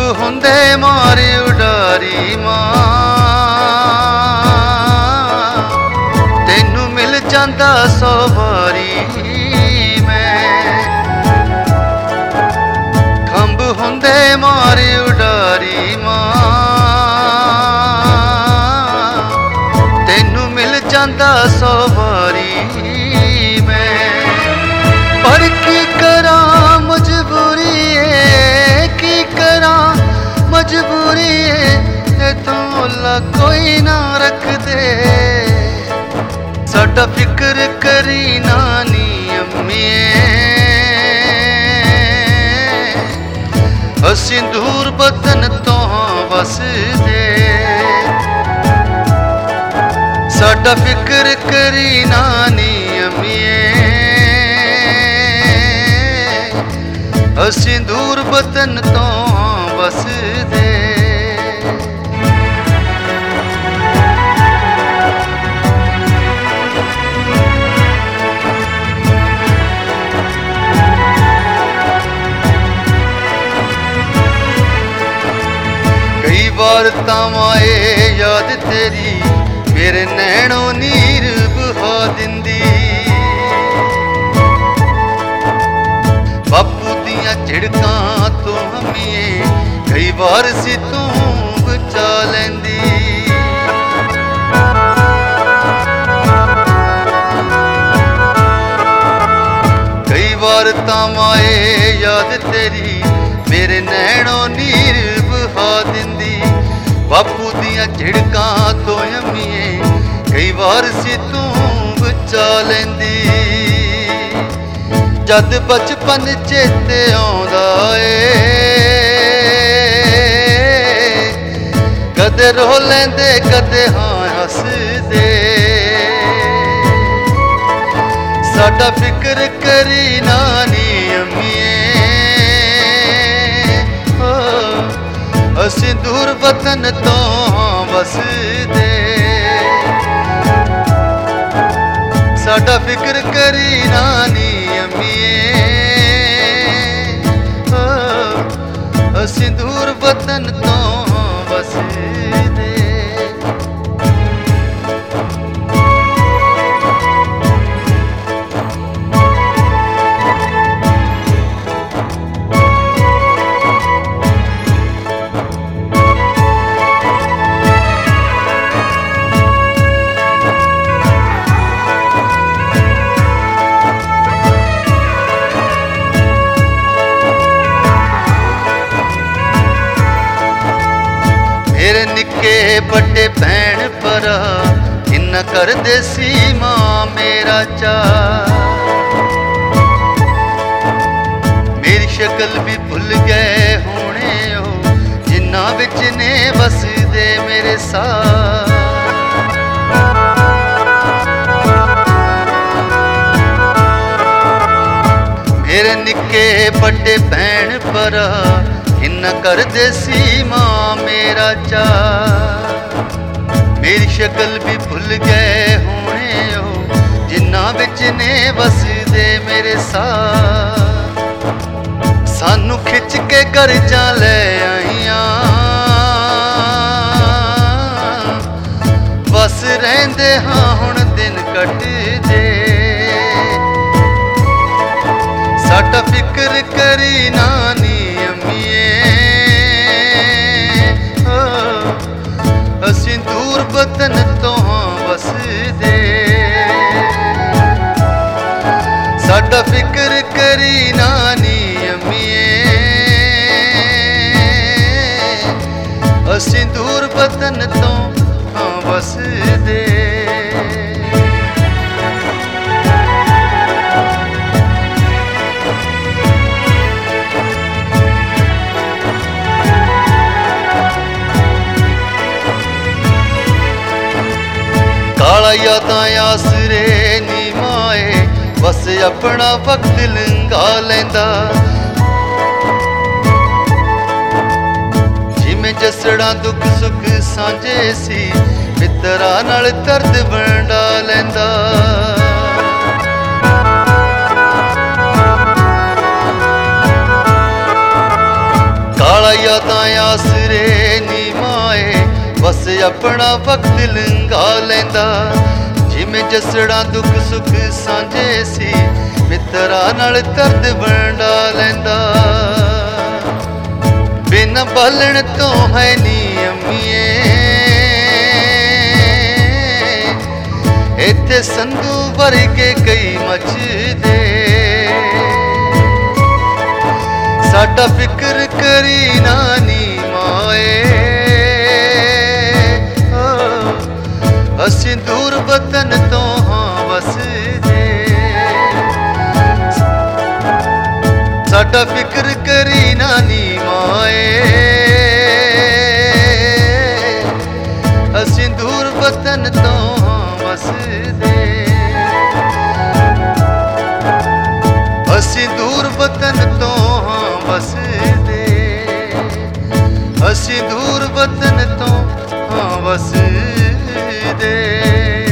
ਹੁੰਦੇ ਮਾਰੇ ਉਡਾਰੀ ਮਾਂ, ਤੈਨੂੰ ਮਿਲ ਜਾਂਦਾ 100 ਵਾਰੀ ਮੈਂ। ਖੰਭ ਹੁੰਦੇ ਮਾਰੇ ਉਡਾਰੀ ਮਾਂ, ਤੈਨੂੰ ਮਿਲ ਜਾਂਦਾ 100 ਵਾਰੀ ਮੈਂ। ਪਰ ਕੀ ਕਰਾਂ ਮਜਬੂਰੀ ਏ, ਕੀ ਕਰਾਂ मजबूरी है तो ला कोई ना रख दे। साडा फिक्र करी नानी अम्मीए, असीं दूर वतन तो वस दे। साडा फिक्र करी नानी अम्मीए, असीं दूर वतन तो वस दे। कई बार तामाए याद तेरी मेरे नैनों नीर बहा दिंदी। बापू दियां झिड़कां तो हमीए कई बार सी तू बचा लैंदी। कई बार तामाए याद तेरी मेरे नैनों नीर बहा दिंदी। बापू दियां झिड़कां तो अम्मीए कई बार सी तू बचा लैंदी। जद बचपन चेते आउंदा ए, कदे रो लैंदे कदे हाँ हसदे। साडा फिक्र करी नानी अम्मीए, असीं दूर वतन तो वस दे। साडा फिक्र करी नानी अम्मीए, असीं दूर वतन तो वस दे। मेरे निक्के बड़े भैन भरा किन्ना करदे सी मां मेरा चा। मेरी शक्ल भी भुल गए होने हो जिन्ना विच ने वसदे मेरे साथ। मेरे निक्के बड़े भैन भरा किन्ना करदे सी मां मेरा चा। मेरी शक्ल भी भुल गए होने हो जिन्ना विच ने वसदे मेरे साथ। सानू खिच के घर जा ले आईयां, बस रहिंदे हां हुण दिन कटदे। साडा फिक्र करी नानी अम्मीए, असीं दूर वतन तो वस दे। साडा फिक्र करी नानी अम्मीए, असीं दूर वतन तो वस दे। काला यादां आसरे नी माए, बस अपना वक्त लंघा लैंदा। जिमें जसड़ा दुख सुख सांझे सी मित्रा नाल दर्द वंडा लैंदा। ਕਾਲਾ ਯਾਦਾਂ ਆਸਰੇ ਨੀ ਮਾਏ ਬਸ ਆਪਣਾ ਵਕਤ ਲੰਘਾ ਲੈਂਦਾ ਜਿਵੇਂ ਜਸੜਾਂ ਦੁੱਖ ਸੁੱਖ ਸਾਂਝੇ ਸੀ ਮਿੱਤਰਾਂ ਨਾਲ ਦਰਦ ਵੰਡਾ ਲੈਂਦਾ ਬਿਨ ਬਾਲਣ ਤੋਂ ਹੈ ਨੀ ਅੰਮੀਏ ਇੱਥੇ ਸੰਧੂ ਵਰਗੇ ਕਈ ਮੱਚਦੇ ਸਾਡਾ ਫਿਕਰ ਕਰੀ ਨਾ ਨੀ ਮਾਏ ਅਸੀਂ ਦੂਰ ਵਤਨ ਤੋਂ ਹਾਂ ਵਸਦੇ ਸਾਡਾ ਫਿਕਰ ਕਰੀ ਨਾ ਨੀ ਮਾਏ ਅਸੀਂ ਦੂਰ ਵਤਨ ਤੋਂ ਹਾਂ ਵਸਦੇ ਅਸੀਂ ਦੂਰ ਵਤਨ ਤੋਂ ਹਾਂ ਵਸਦੇ ਅਸੀਂ ਦੂਰ ਵਤਨ ਤੋਂ ਹਾਂ ਵਸਦੇ